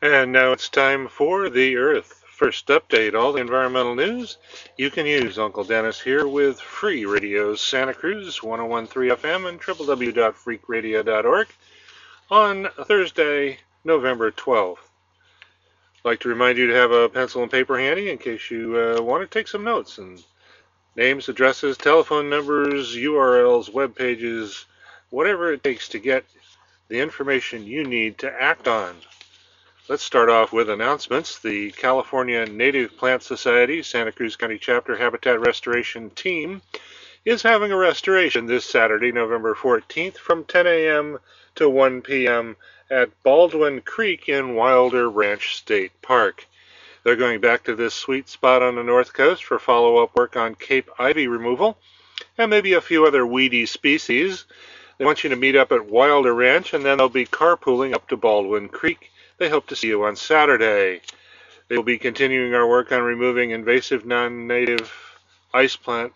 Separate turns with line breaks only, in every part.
And now it's time for the Earth First Update. All the environmental news you can use. Uncle Dennis here with Free Radio Santa Cruz, 101.3 FM and www.freakradio.org on Thursday, November 12th. I'd like to remind you to have a pencil and paper handy in case you want to take some notes. And names, addresses, telephone numbers, URLs, web pages, whatever it takes to get the information you need to act on. Let's start off with announcements. The California Native Plant Society, Santa Cruz County Chapter Habitat Restoration Team is having a restoration this Saturday, November 14th from 10 a.m. to 1 p.m. at Baldwin Creek in Wilder Ranch State Park. They're going back to this sweet spot on the north coast for follow-up work on Cape ivy removal and maybe a few other weedy species. They want you to meet up at Wilder Ranch, and then they'll be carpooling up to Baldwin Creek. They hope to see you on Saturday. They will be continuing our work on removing invasive non-native ice plant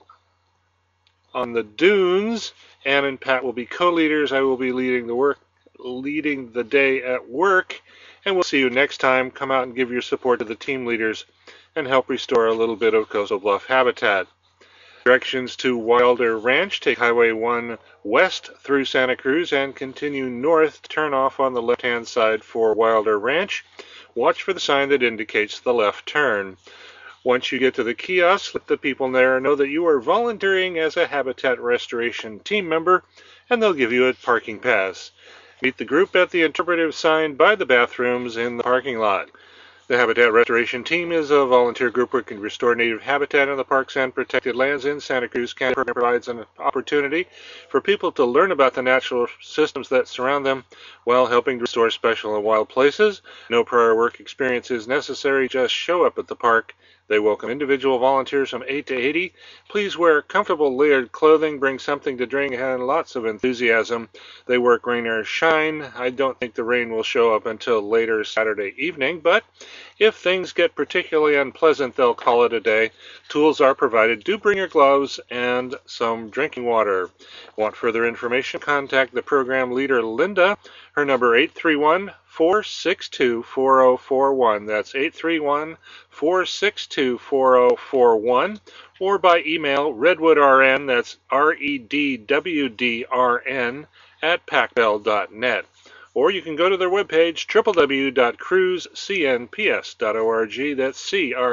on the dunes. Ann and Pat will be co-leaders. I will be leading the day at work. And we'll see you next time. Come out and give your support to the team leaders and help restore a little bit of coastal bluff habitat. Directions to Wilder Ranch: take Highway 1 west through Santa Cruz and continue north. Turn off on the left-hand side for Wilder Ranch. Watch for the sign that indicates the left turn. Once you get to the kiosk, let the people there know that you are volunteering as a habitat restoration team member, and they'll give you a parking pass. Meet the group at the interpretive sign by the bathrooms in the parking lot. The Habitat Restoration Team is a volunteer group working to restore native habitat in the parks and protected lands in Santa Cruz County. It provides an opportunity for people to learn about the natural systems that surround them while helping to restore special and wild places. No prior work experience is necessary. Just show up at the park. They welcome individual volunteers from 8 to 80. Please wear comfortable layered clothing, bring something to drink, and lots of enthusiasm. They work rain or shine. I don't think the rain will show up until later Saturday evening, but if things get particularly unpleasant, they'll call it a day. Tools are provided. Do bring your gloves and some drinking water. Want further information? Contact the program leader, Linda. Her number 831-462-4041. That's 831-462-4041. Or by email, redwoodrn, that's redwdrn, @pacbell.net. Or you can go to their webpage, www.cruzcnps.org. That's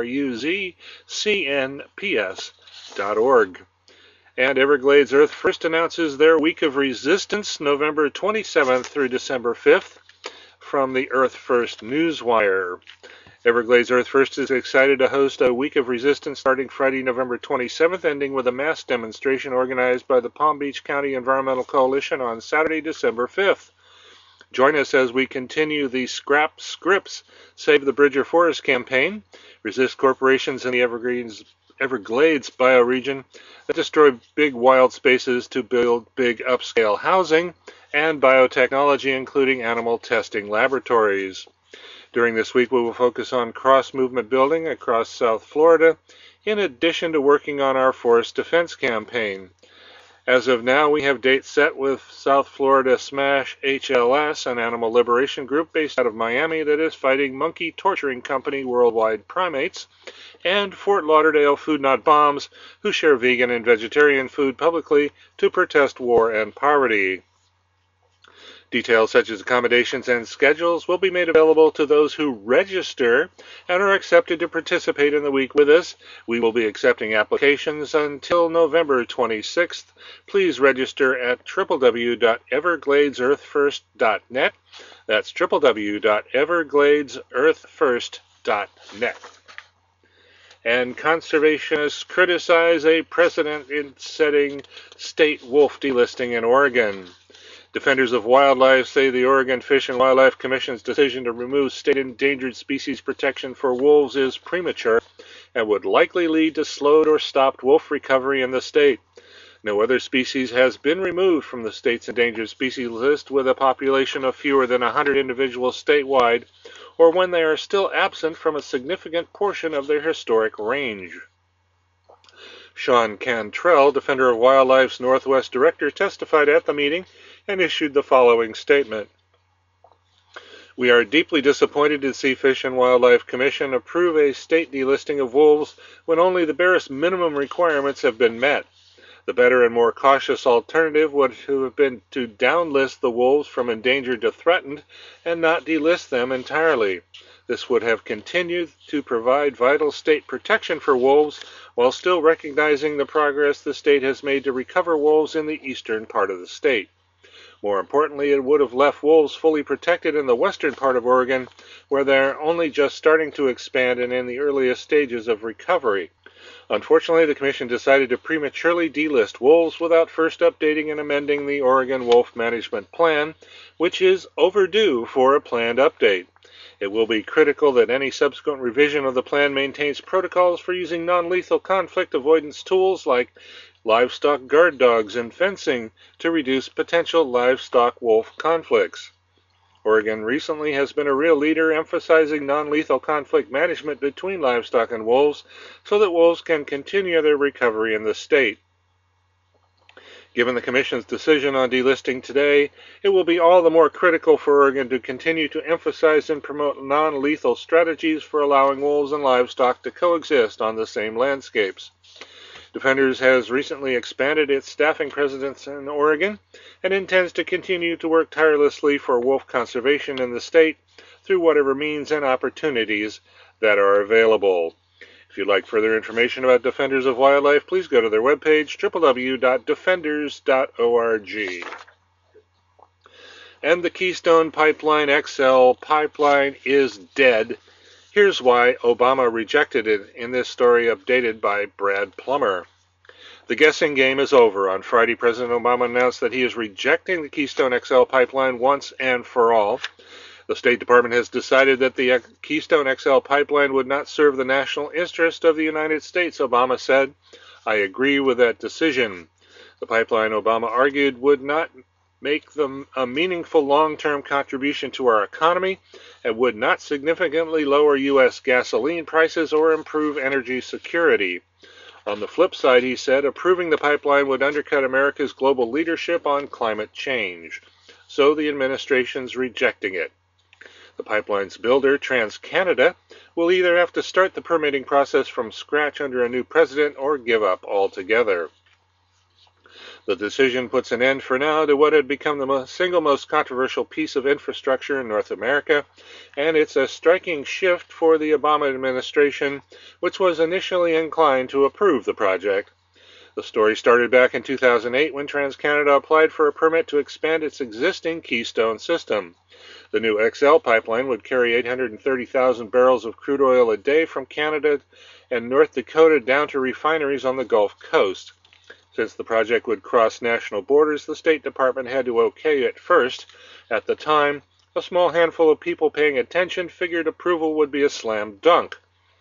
cruzcnps.org. And Everglades Earth First announces their Week of Resistance, November 27th through December 5th, from the Earth First Newswire. Everglades Earth First is excited to host a Week of Resistance starting Friday, November 27th, ending with a mass demonstration organized by the Palm Beach County Environmental Coalition on Saturday, December 5th. Join us as we continue the Scrap Scripts Save the Bridger Forest campaign. Resist corporations in the Everglades bioregion that destroy big wild spaces to build big upscale housing and biotechnology, including animal testing laboratories. During this week, we will focus on cross-movement building across South Florida, in addition to working on our forest defense campaign. As of now, we have dates set with South Florida Smash HLS, an animal liberation group based out of Miami that is fighting monkey torturing company Worldwide Primates, and Fort Lauderdale Food Not Bombs, who share vegan and vegetarian food publicly to protest war and poverty. Details such as accommodations and schedules will be made available to those who register and are accepted to participate in the week with us. We will be accepting applications until November 26th. Please register at www.evergladesearthfirst.net. That's www.evergladesearthfirst.net. And conservationists criticize a precedent-setting state wolf delisting in Oregon. Defenders of wildlife say the Oregon Fish and Wildlife Commission's decision to remove state endangered species protection for wolves is premature and would likely lead to slowed or stopped wolf recovery in the state. No other species has been removed from the state's endangered species list with a population of fewer than 100 individuals statewide, or when they are still absent from a significant portion of their historic range. Sean Cantrell, Defender of Wildlife's Northwest Director, testified at the meeting and issued the following statement. We are deeply disappointed to see Fish and Wildlife Commission approve a state delisting of wolves when only the barest minimum requirements have been met. The better and more cautious alternative would have been to downlist the wolves from endangered to threatened and not delist them entirely. This would have continued to provide vital state protection for wolves while still recognizing the progress the state has made to recover wolves in the eastern part of the state. More importantly, it would have left wolves fully protected in the western part of Oregon, where they're only just starting to expand and in the earliest stages of recovery. Unfortunately, the Commission decided to prematurely delist wolves without first updating and amending the Oregon Wolf Management Plan, which is overdue for a planned update. It will be critical that any subsequent revision of the plan maintains protocols for using non-lethal conflict avoidance tools like livestock guard dogs and fencing to reduce potential livestock-wolf conflicts. Oregon recently has been a real leader emphasizing non-lethal conflict management between livestock and wolves so that wolves can continue their recovery in the state. Given the Commission's decision on delisting today, it will be all the more critical for Oregon to continue to emphasize and promote non-lethal strategies for allowing wolves and livestock to coexist on the same landscapes. Defenders has recently expanded its staffing presence in Oregon and intends to continue to work tirelessly for wolf conservation in the state through whatever means and opportunities that are available. If you'd like further information about Defenders of Wildlife, please go to their webpage, www.defenders.org. And the Keystone Pipeline XL pipeline is dead. Here's why Obama rejected it in this story updated by Brad Plummer. The guessing game is over. On Friday, President Obama announced that he is rejecting the Keystone XL pipeline once and for all. The State Department has decided that the Keystone XL pipeline would not serve the national interest of the United States, Obama said. I agree with that decision. The pipeline, Obama argued, would not make them a meaningful long-term contribution to our economy and would not significantly lower U.S. gasoline prices or improve energy security. On the flip side, he said, approving the pipeline would undercut America's global leadership on climate change. So the administration's rejecting it. The pipeline's builder, TransCanada, will either have to start the permitting process from scratch under a new president or give up altogether. The decision puts an end for now to what had become the single most controversial piece of infrastructure in North America, and it's a striking shift for the Obama administration, which was initially inclined to approve the project. The story started back in 2008 when TransCanada applied for a permit to expand its existing Keystone system. The new XL pipeline would carry 830,000 barrels of crude oil a day from Canada and North Dakota down to refineries on the Gulf Coast. Since the project would cross national borders, the State Department had to okay it first. At the time, a small handful of people paying attention figured approval would be a slam dunk.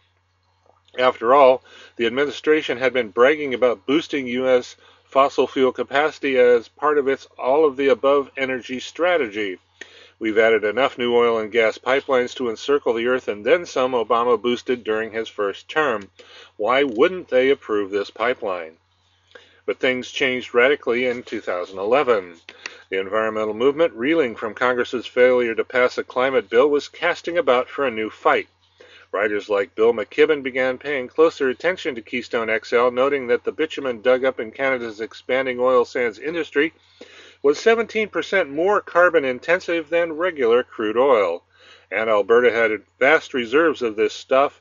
After all, the administration had been bragging about boosting U.S. fossil fuel capacity as part of its all-of-the-above energy strategy. We've added enough new oil and gas pipelines to encircle the earth and then some, Obama boosted during his first term. Why wouldn't they approve this pipeline? But things changed radically in 2011. The environmental movement, reeling from Congress's failure to pass a climate bill, was casting about for a new fight. Writers like Bill McKibben began paying closer attention to Keystone XL, noting that the bitumen dug up in Canada's expanding oil sands industry was 17% more carbon intensive than regular crude oil. And Alberta had vast reserves of this stuff,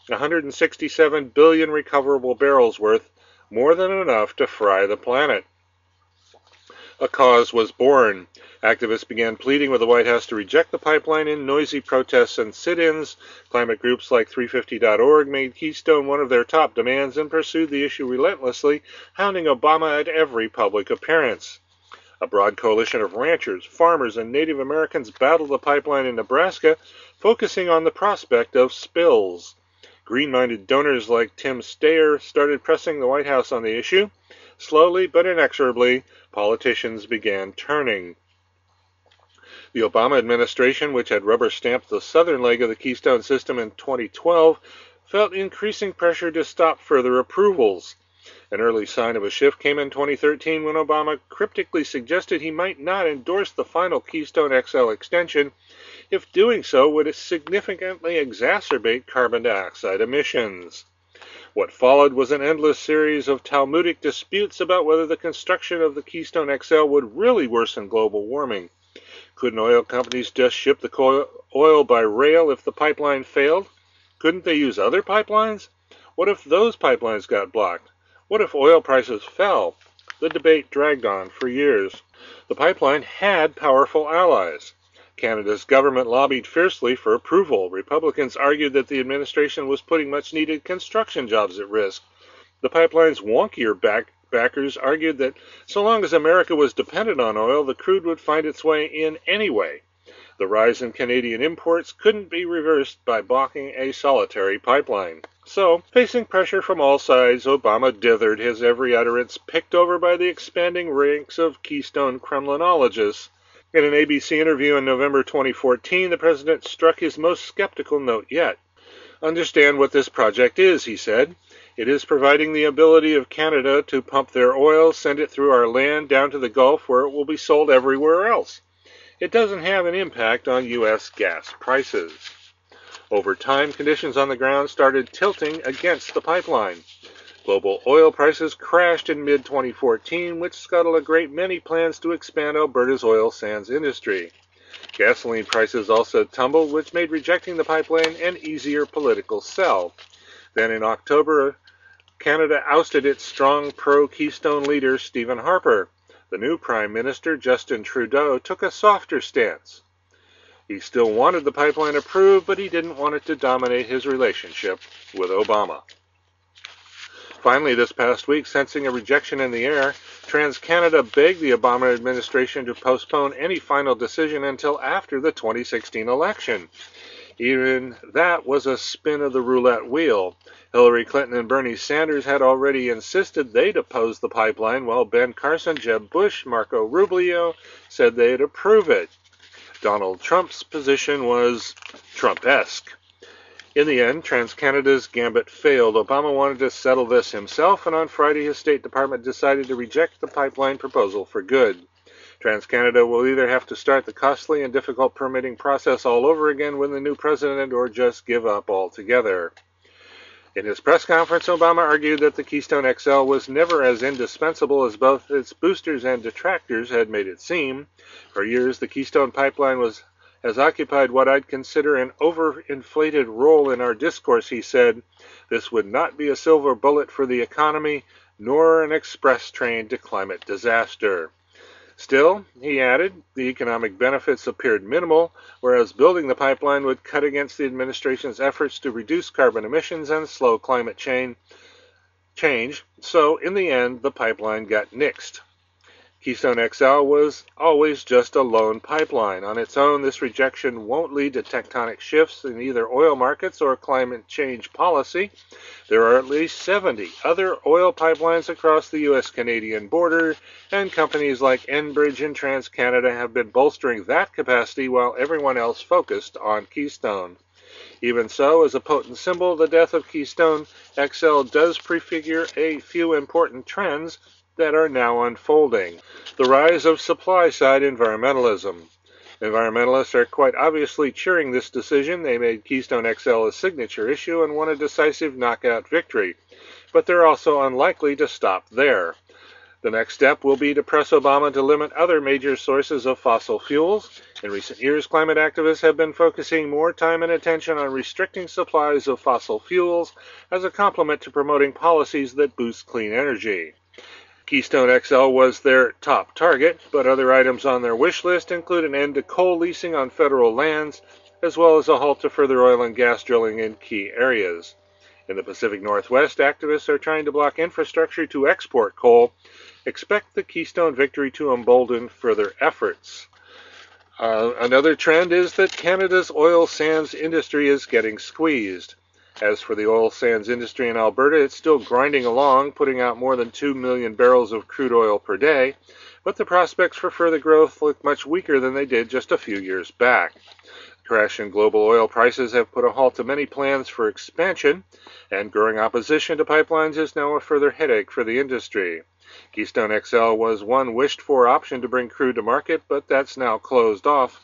167 billion recoverable barrels worth, more than enough to fry the planet. A cause was born. Activists began pleading with the White House to reject the pipeline in noisy protests and sit-ins. Climate groups like 350.org made Keystone one of their top demands and pursued the issue relentlessly, hounding Obama at every public appearance. A broad coalition of ranchers, farmers, and Native Americans battled the pipeline in Nebraska, focusing on the prospect of spills. Green-minded donors like Tim Steyer started pressing the White House on the issue. Slowly but inexorably, politicians began turning. The Obama administration, which had rubber-stamped the southern leg of the Keystone system in 2012, felt increasing pressure to stop further approvals. An early sign of a shift came in 2013 when Obama cryptically suggested he might not endorse the final Keystone XL extension. if doing so would significantly exacerbate carbon dioxide emissions. What followed was an endless series of Talmudic disputes about whether the construction of the Keystone XL would really worsen global warming. Couldn't oil companies just ship the oil by rail if the pipeline failed? Couldn't they use other pipelines? What if those pipelines got blocked? What if oil prices fell? The debate dragged on for years. The pipeline had powerful allies. Canada's government lobbied fiercely for approval. Republicans argued that the administration was putting much-needed construction jobs at risk. The pipeline's wonkier backers argued that so long as America was dependent on oil, the crude would find its way in anyway. The rise in Canadian imports couldn't be reversed by blocking a solitary pipeline. So, facing pressure from all sides, Obama dithered, his every utterance picked over by the expanding ranks of Keystone Kremlinologists. In an ABC interview in November 2014, the president struck his most skeptical note yet. "Understand what this project is," he said. "It is providing the ability of Canada to pump their oil, send it through our land down to the Gulf where it will be sold everywhere else. It doesn't have an impact on U.S. gas prices." Over time, conditions on the ground started tilting against the pipeline. Global oil prices crashed in mid-2014, which scuttled a great many plans to expand Alberta's oil sands industry. Gasoline prices also tumbled, which made rejecting the pipeline an easier political sell. Then in October, Canada ousted its strong pro-Keystone leader, Stephen Harper. The new Prime Minister, Justin Trudeau, took a softer stance. He still wanted the pipeline approved, but he didn't want it to dominate his relationship with Obama. Finally, this past week, sensing a rejection in the air, TransCanada begged the Obama administration to postpone any final decision until after the 2016 election. Even that was a spin of the roulette wheel. Hillary Clinton and Bernie Sanders had already insisted they'd oppose the pipeline, while Ben Carson, Jeb Bush, Marco Rubio said they'd approve it. Donald Trump's position was Trump-esque. In the end, TransCanada's gambit failed. Obama wanted to settle this himself, and on Friday his State Department decided to reject the pipeline proposal for good. TransCanada will either have to start the costly and difficult permitting process all over again with the new president, or just give up altogether. In his press conference, Obama argued that the Keystone XL was never as indispensable as both its boosters and detractors had made it seem. For years, the Keystone Pipeline has occupied what I'd consider an overinflated role in our discourse, he said. This would not be a silver bullet for the economy, nor an express train to climate disaster. Still, he added, the economic benefits appeared minimal, whereas building the pipeline would cut against the administration's efforts to reduce carbon emissions and slow climate change. So, in the end, the pipeline got nixed. Keystone XL was always just a lone pipeline. On its own, this rejection won't lead to tectonic shifts in either oil markets or climate change policy. There are at least 70 other oil pipelines across the U.S.-Canadian border, and companies like Enbridge and TransCanada have been bolstering that capacity while everyone else focused on Keystone. Even so, as a potent symbol, the death of Keystone XL does prefigure a few important trends that are now unfolding. The rise of supply-side environmentalism. Environmentalists are quite obviously cheering this decision. They made Keystone XL a signature issue and won a decisive knockout victory. But they're also unlikely to stop there. The next step will be to press Obama to limit other major sources of fossil fuels. In recent years, climate activists have been focusing more time and attention on restricting supplies of fossil fuels as a complement to promoting policies that boost clean energy. Keystone XL was their top target, but other items on their wish list include an end to coal leasing on federal lands, as well as a halt to further oil and gas drilling in key areas. In the Pacific Northwest, activists are trying to block infrastructure to export coal. Expect the Keystone victory to embolden further efforts. Another trend is that Canada's oil sands industry is getting squeezed. As for the oil sands industry in Alberta, it's still grinding along, putting out more than 2 million barrels of crude oil per day, but the prospects for further growth look much weaker than they did just a few years back. The crash in global oil prices have put a halt to many plans for expansion, and growing opposition to pipelines is now a further headache for the industry. Keystone XL was one wished-for option to bring crude to market, but that's now closed off.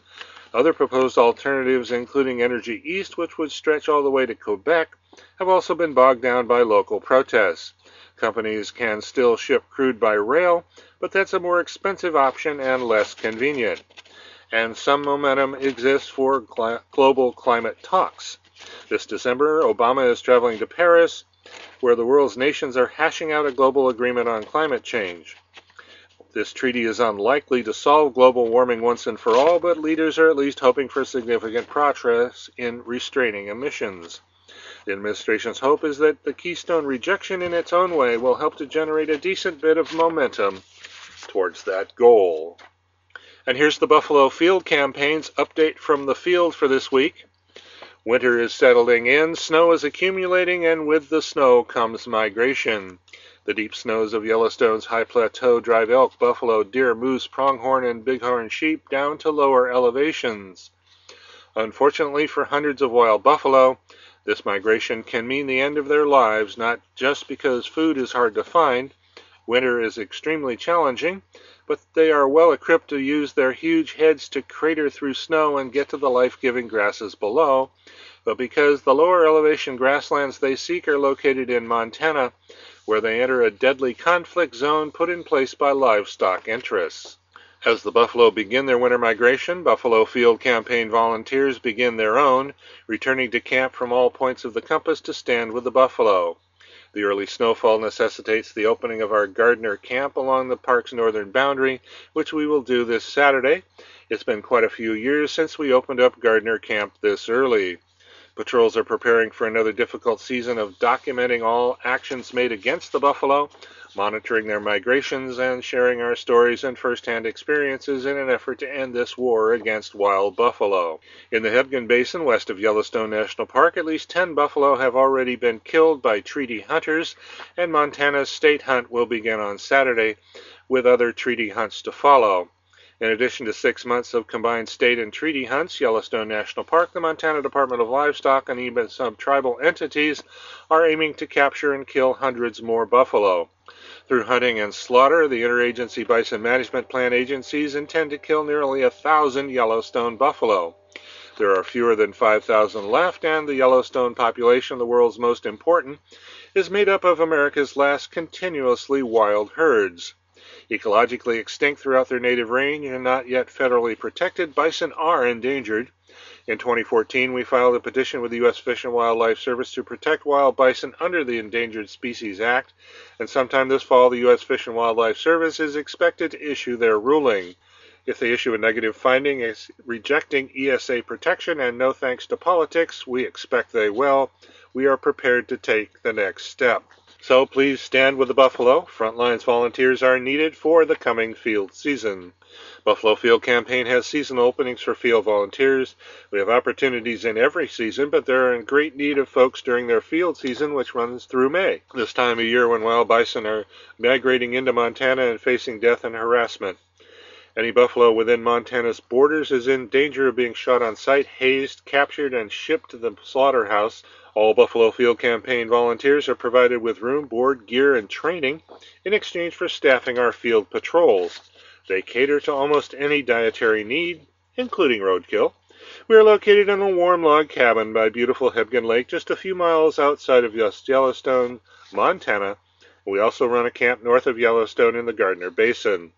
Other proposed alternatives, including Energy East, which would stretch all the way to Quebec, have also been bogged down by local protests. Companies can still ship crude by rail, but that's a more expensive option and less convenient. And some momentum exists for global climate talks. This December, Obama is traveling to Paris, where the world's nations are hashing out a global agreement on climate change. This treaty is unlikely to solve global warming once and for all, but leaders are at least hoping for significant progress in restraining emissions. The administration's hope is that the Keystone rejection in its own way will help to generate a decent bit of momentum towards that goal. And here's the Buffalo Field Campaign's update from the field for this week. Winter is settling in, snow is accumulating, and with the snow comes migration. The deep snows of Yellowstone's high plateau drive elk, buffalo, deer, moose, pronghorn, and bighorn sheep down to lower elevations. Unfortunately for hundreds of wild buffalo, this migration can mean the end of their lives, not just because food is hard to find, winter is extremely challenging, but they are well equipped to use their huge heads to crater through snow and get to the life-giving grasses below, but because the lower elevation grasslands they seek are located in Montana, where they enter a deadly conflict zone put in place by livestock interests. As the buffalo begin their winter migration, Buffalo Field Campaign volunteers begin their own, returning to camp from all points of the compass to stand with the buffalo. The early snowfall necessitates the opening of our Gardner camp along the park's northern boundary, which we will do this Saturday. It's been quite a few years since we opened up Gardner camp this early. Patrols are preparing for another difficult season of documenting all actions made against the buffalo, monitoring their migrations, and sharing our stories and first-hand experiences in an effort to end this war against wild buffalo. In the Hebgen Basin west of Yellowstone National Park, at least 10 buffalo have already been killed by treaty hunters, and Montana's state hunt will begin on Saturday, with other treaty hunts to follow. In addition to 6 months of combined state and treaty hunts, Yellowstone National Park, the Montana Department of Livestock, and even some tribal entities are aiming to capture and kill hundreds more buffalo. Through hunting and slaughter, the Interagency Bison Management Plan agencies intend to kill nearly 1,000 Yellowstone buffalo. There are fewer than 5,000 left, and the Yellowstone population, the world's most important, is made up of America's last continuously wild herds. Ecologically extinct throughout their native range and not yet federally protected, bison are endangered. In 2014, we filed a petition with the U.S. Fish and Wildlife Service to protect wild bison under the Endangered Species Act, and sometime this fall, the U.S. Fish and Wildlife Service is expected to issue their ruling. If they issue a negative finding rejecting ESA protection and no thanks to politics, we expect they will, we are prepared to take the next step. So please stand with the buffalo. Frontlines volunteers are needed for the coming field season. Buffalo Field Campaign has seasonal openings for field volunteers. We have opportunities in every season, but they're in great need of folks during their field season, which runs through May, this time of year when wild bison are migrating into Montana and facing death and harassment. Any buffalo within Montana's borders is in danger of being shot on sight, hazed, captured, and shipped to the slaughterhouse. All Buffalo Field Campaign volunteers are provided with room, board, gear, and training in exchange for staffing our field patrols. They cater to almost any dietary need, including roadkill. We are located in a warm log cabin by beautiful Hebgen Lake, just a few miles outside of Yellowstone, Montana. We also run a camp north of Yellowstone in the Gardner Basin.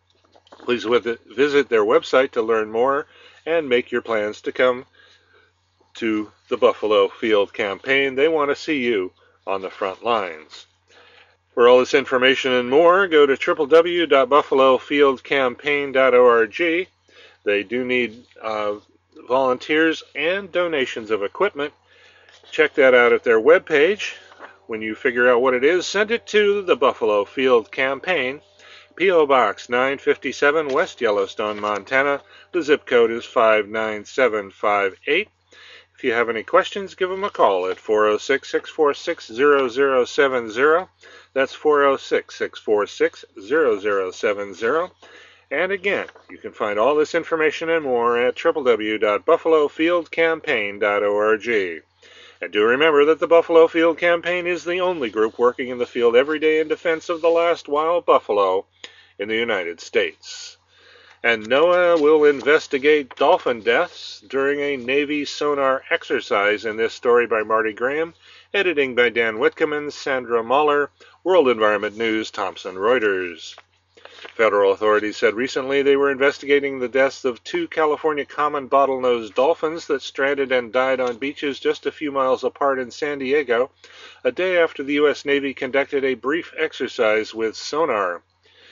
Please visit their website to learn more and make your plans to come to the Buffalo Field Campaign. They want to see you on the front lines. For all this information and more, go to www.buffalofieldcampaign.org. They do need volunteers and donations of equipment. Check that out at their webpage. When you figure out what it is, send it to the Buffalo Field Campaign, P.O. Box 957, West Yellowstone, Montana. The zip code is 59758. If you have any questions, give them a call at 406-646-0070. That's 406-646-0070. And again, you can find all this information and more at www.buffalofieldcampaign.org. And do remember that the Buffalo Field Campaign is the only group working in the field every day in defense of the last wild buffalo in the United States. And NOAA will investigate dolphin deaths during a Navy sonar exercise. In this story by Marty Graham, editing by Dan Whitcomb, Sandra Mahler, World Environment News, Thomson Reuters. Federal authorities said recently they were investigating the deaths of 2 California common bottlenose dolphins that stranded and died on beaches just a few miles apart in San Diego, a day after the U.S. Navy conducted a brief exercise with sonar.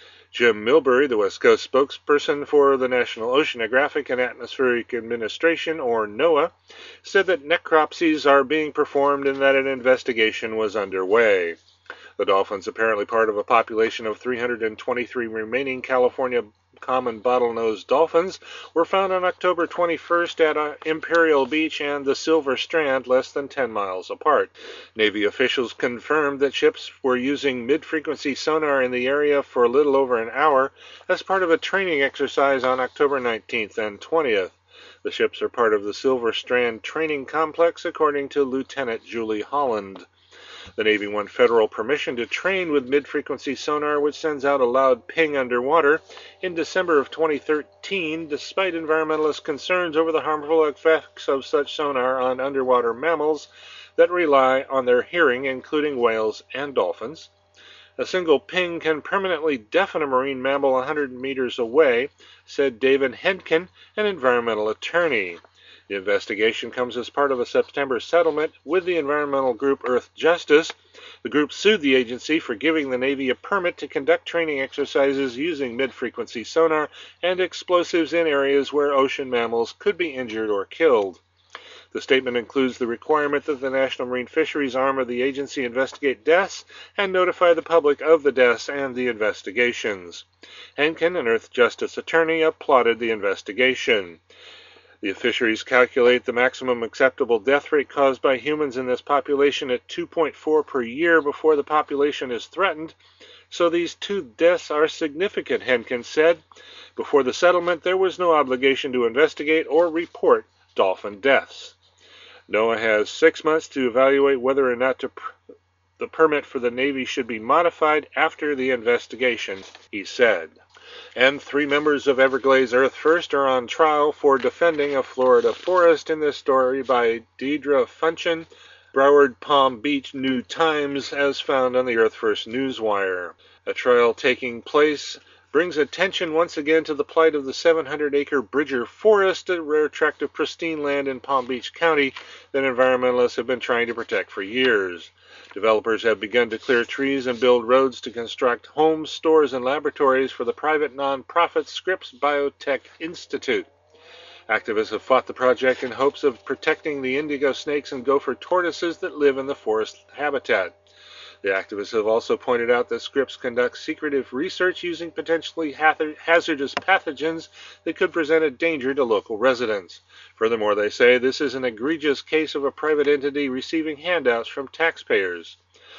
Jim Milbury, the West Coast spokesperson for the National Oceanographic and Atmospheric Administration, or NOAA, said that necropsies are being performed and that an investigation was underway. The dolphins, apparently part of a population of 323 remaining California common bottlenose dolphins, were found on October 21st at Imperial Beach and the Silver Strand, less than 10 miles apart. Navy officials confirmed that ships were using mid-frequency sonar in the area for a little over an hour as part of a training exercise on October 19th and 20th. The ships are part of the Silver Strand Training Complex, according to Lieutenant Julie Holland. The Navy won federal permission to train with mid-frequency sonar, which sends out a loud ping underwater, in December of 2013, despite environmentalist concerns over the harmful effects of such sonar on underwater mammals that rely on their hearing, including whales and dolphins. A single ping can permanently deafen a marine mammal 100 meters away, said David Henkin, an environmental attorney. The investigation comes as part of a September settlement with the environmental group Earth Justice. The group sued the agency for giving the Navy a permit to conduct training exercises using mid-frequency sonar and explosives in areas where ocean mammals could be injured or killed. The statement includes the requirement that the National Marine Fisheries arm of the agency investigate deaths and notify the public of the deaths and the investigations. Henkin, an Earth Justice attorney, applauded the investigation. The fisheries calculate the maximum acceptable death rate caused by humans in this population at 2.4 per year before the population is threatened, so these 2 deaths are significant, Henkin said. Before the settlement, there was no obligation to investigate or report dolphin deaths. NOAA has 6 months to evaluate whether or not the permit for the Navy should be modified after the investigation, he said. And 3 members of Everglades Earth First are on trial for defending a Florida forest, in this story by Deidre Funchen, Broward Palm Beach New Times, as found on the Earth First Newswire. A trial taking place brings attention once again to the plight of the 700-acre Bridger Forest, a rare tract of pristine land in Palm Beach County that environmentalists have been trying to protect for years. Developers have begun to clear trees and build roads to construct homes, stores, and laboratories for the private nonprofit Scripps Biotech Institute. Activists have fought the project in hopes of protecting the indigo snakes and gopher tortoises that live in the forest habitat. The activists have also pointed out that Scripps conducts secretive research using potentially hazardous pathogens that could present a danger to local residents. Furthermore, they say this is an egregious case of a private entity receiving handouts from taxpayers.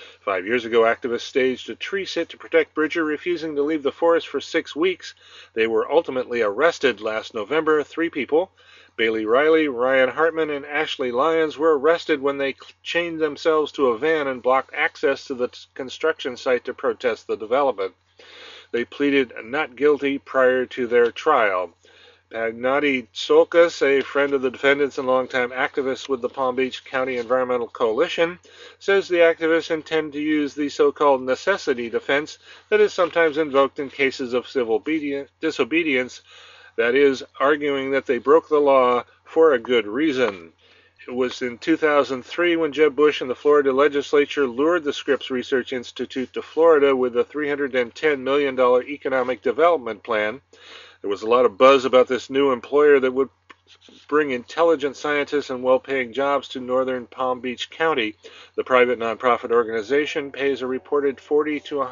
5 years ago, activists staged a tree sit to protect Bridger, refusing to leave the forest for 6 weeks. They were ultimately arrested last November. 3 people, Bailey Riley, Ryan Hartman, and Ashley Lyons, were arrested when they chained themselves to a van and blocked access to the construction site to protest the development. They pleaded not guilty prior to their trial. Pagnati Tsolkas, a friend of the defendants and longtime activist with the Palm Beach County Environmental Coalition, says the activists intend to use the so-called necessity defense that is sometimes invoked in cases of civil disobedience, that is, arguing that they broke the law for a good reason. It was in 2003 when Jeb Bush and the Florida legislature lured the Scripps Research Institute to Florida with a $310 million economic development plan. There was a lot of buzz about this new employer that would bring intelligent scientists and well-paying jobs to northern Palm Beach County. The private nonprofit organization pays a reported $40,000 to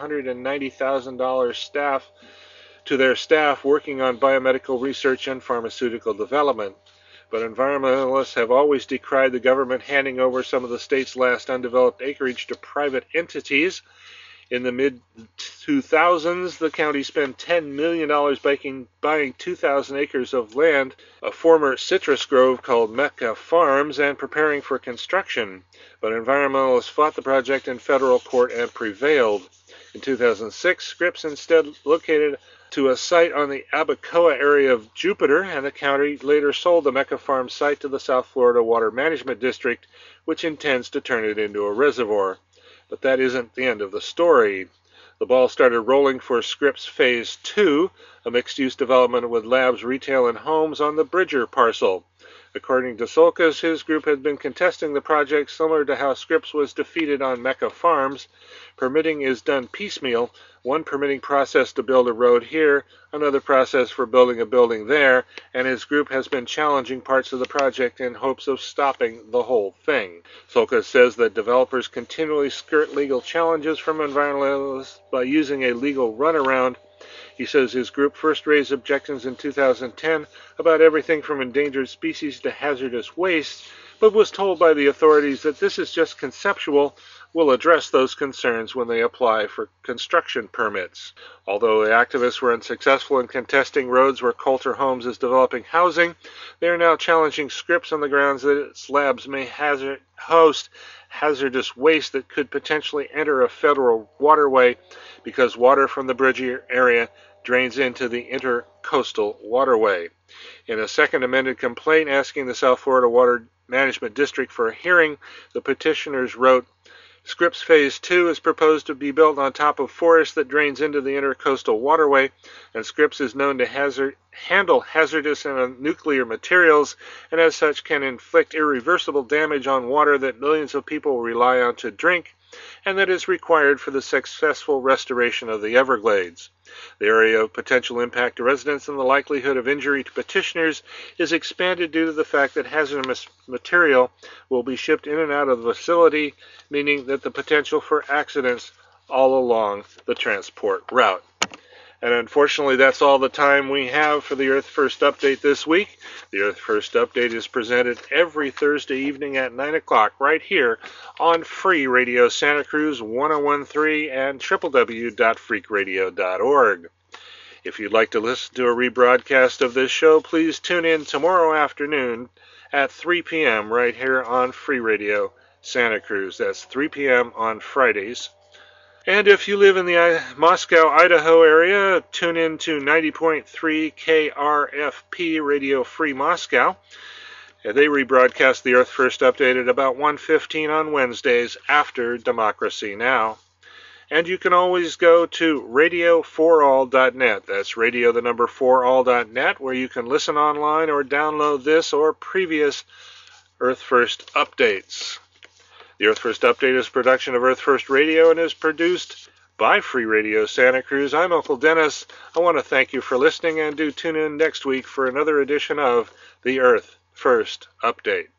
$190,000 to their staff working on biomedical research and pharmaceutical development. But environmentalists have always decried the government handing over some of the state's last undeveloped acreage to private entities. In the mid-2000s, the county spent $10 million buying 2,000 acres of land, a former citrus grove called Mecca Farms, and preparing for construction. But environmentalists fought the project in federal court and prevailed. In 2006, Scripps instead located to a site on the Abacoa area of Jupiter, and the county later sold the Mecca Farm site to the South Florida Water Management District, which intends to turn it into a reservoir. But that isn't the end of the story. The ball started rolling for Scripps Phase 2, a mixed-use development with labs, retail, and homes on the Bridger parcel. According to Sulcas, his group had been contesting the project similar to how Scripps was defeated on Mecca Farms. Permitting is done piecemeal, one permitting process to build a road here, another process for building a building there, and his group has been challenging parts of the project in hopes of stopping the whole thing. Sulcas says that developers continually skirt legal challenges from environmentalists by using a legal runaround. He says his group first raised objections in 2010 about everything from endangered species to hazardous waste, but was told by the authorities that this is just conceptual, will address those concerns when they apply for construction permits. Although the activists were unsuccessful in contesting roads where Coulter Homes is developing housing, they are now challenging Scripps on the grounds that its labs may host hazardous waste that could potentially enter a federal waterway because water from the Bridger area drains into the intercoastal waterway. In a second amended complaint asking the South Florida Water Management District for a hearing, the petitioners wrote, Scripps Phase 2 is proposed to be built on top of forest that drains into the intercoastal waterway, and Scripps is known to handle hazardous and nuclear materials, and as such can inflict irreversible damage on water that millions of people rely on to drink, and that is required for the successful restoration of the Everglades. The area of potential impact to residents and the likelihood of injury to petitioners is expanded due to the fact that hazardous material will be shipped in and out of the facility, meaning that the potential for accidents all along the transport route. And unfortunately, that's all the time we have for the Earth First Update this week. The Earth First Update is presented every Thursday evening at 9 o'clock right here on Free Radio Santa Cruz 101.3 and www.freakradio.org. If you'd like to listen to a rebroadcast of this show, please tune in tomorrow afternoon at 3 p.m. right here on Free Radio Santa Cruz. That's 3 p.m. on Fridays. And if you live in the Moscow, Idaho area, tune in to 90.3 KRFP Radio Free Moscow. They rebroadcast the Earth First Update at about 1:15 on Wednesdays after Democracy Now! And you can always go to radio4all.net. That's radio the number 4all.net, where you can listen online or download this or previous Earth First Updates. The Earth First Update is a production of Earth First Radio and is produced by Free Radio Santa Cruz. I'm Uncle Dennis. I want to thank you for listening, and do tune in next week for another edition of the Earth First Update.